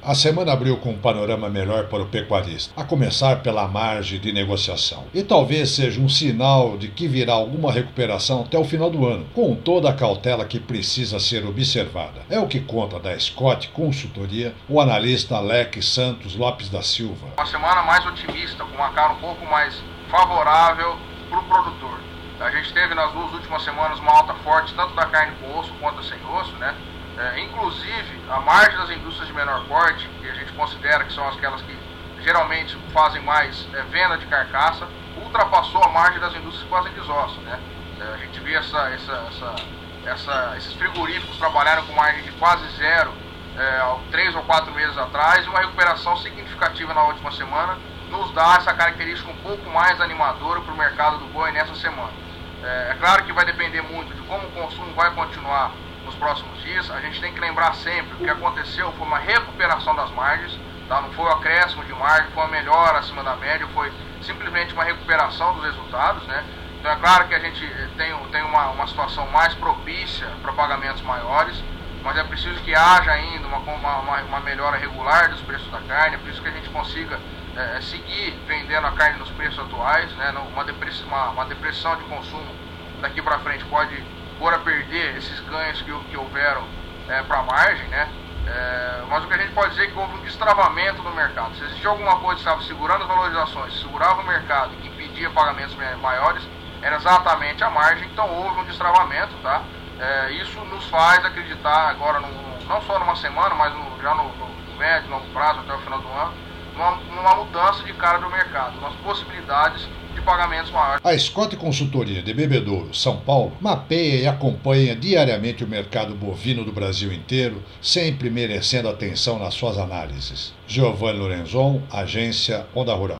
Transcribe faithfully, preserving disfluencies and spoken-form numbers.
A semana abriu com um panorama melhor para o pecuarista, a começar pela margem de negociação. E talvez seja um sinal de que virá alguma recuperação até o final do ano, com toda a cautela que precisa ser observada. É o que conta da Scott Consultoria o analista Alex Santos Lopes da Silva. Uma semana mais otimista, com uma cara um pouco mais favorável para o produtor. A gente teve nas duas últimas semanas uma alta forte, tanto da carne com osso quanto sem osso, né? É, inclusive, a margem das indústrias de menor porte, que a gente considera que são aquelas que geralmente fazem mais é, venda de carcaça, ultrapassou a margem das indústrias que fazem desosso, né? É, a gente vê essa, essa, essa, essa, esses frigoríficos trabalharam com margem de quase zero é, três ou quatro meses atrás, e uma recuperação significativa na última semana nos dá essa característica um pouco mais animadora para o mercado do boi nessa semana. É, é claro que vai depender muito de como o consumo vai continuar nos próximos dias. A gente tem que lembrar sempre que o que aconteceu foi uma recuperação das margens, tá? Não foi um acréscimo de margem, foi uma melhora acima da média, foi simplesmente uma recuperação dos resultados, né? Então é claro que a gente tem, tem uma, uma situação mais propícia para pagamentos maiores, mas é preciso que haja ainda uma, uma, uma melhora regular dos preços da carne, é preciso que a gente consiga é, seguir vendendo a carne nos preços atuais, né? Uma depressão, uma, uma depressão de consumo daqui para frente pode por a perder esses ganhos que, que houveram é, para a margem, né? É, mas o que a gente pode dizer é que houve um destravamento no mercado. Se existia alguma coisa que estava segurando as valorizações, segurava o mercado e que impedia pagamentos maiores, era exatamente a margem. Então houve um destravamento, tá? É, isso nos faz acreditar agora, no, não só numa semana, mas no, já no, no médio, longo prazo, até o final do ano, numa, numa mudança de cara do mercado, nas possibilidades de pagamentos maiores. A Scott Consultoria de Bebedouro, São Paulo, mapeia e acompanha diariamente o mercado bovino do Brasil inteiro, sempre merecendo atenção nas suas análises. Giovanni Lorenzon, Agência Onda Rural.